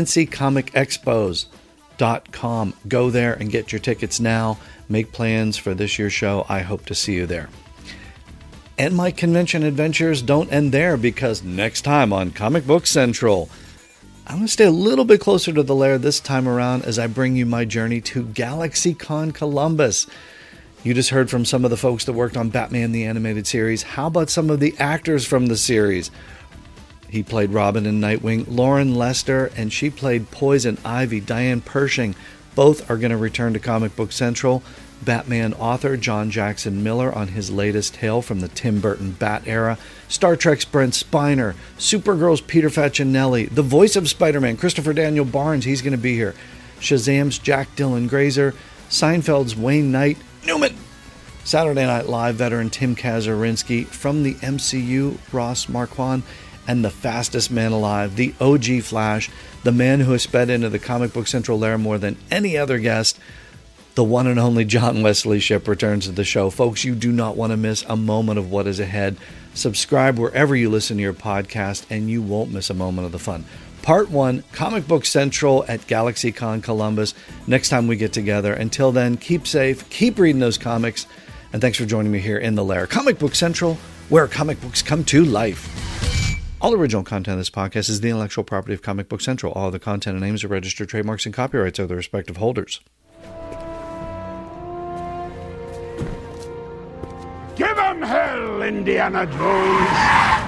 CincyComicExpos.com. Go there and get your tickets now. Make plans for this year's show. I hope to see you there. And my convention adventures don't end there, because next time on Comic Book Central, I'm going to stay a little bit closer to the lair this time around as I bring you my journey to GalaxyCon Columbus. You just heard from some of the folks that worked on Batman the Animated Series. How about some of the actors from the series? He played Robin in Nightwing. Lauren Lester, and she played Poison Ivy. Diane Pershing. Both are going to return to Comic Book Central. Batman author John Jackson Miller on his latest tale from the Tim Burton Bat era. Star Trek's Brent Spiner. Supergirl's Peter Facinelli. The voice of Spider-Man, Christopher Daniel Barnes, he's going to be here. Shazam's Jack Dylan Grazer. Seinfeld's Wayne Knight. Newman! Saturday Night Live veteran Tim Kazurinsky. From the MCU, Ross Marquand. And the fastest man alive, the OG Flash, the man who has sped into the Comic Book Central lair more than any other guest, the one and only John Wesley Shipp returns to the show. Folks, you do not want to miss a moment of what is ahead. Subscribe wherever you listen to your podcast, and you won't miss a moment of the fun. Part 1, Comic Book Central at GalaxyCon Columbus. Next time we get together. Until then, keep safe, keep reading those comics, and thanks for joining me here in the lair. Comic Book Central, where comic books come to life. All original content of this podcast is the intellectual property of Comic Book Central. All the content and names are registered trademarks and copyrights of the respective holders. Give 'em hell, Indiana Jones!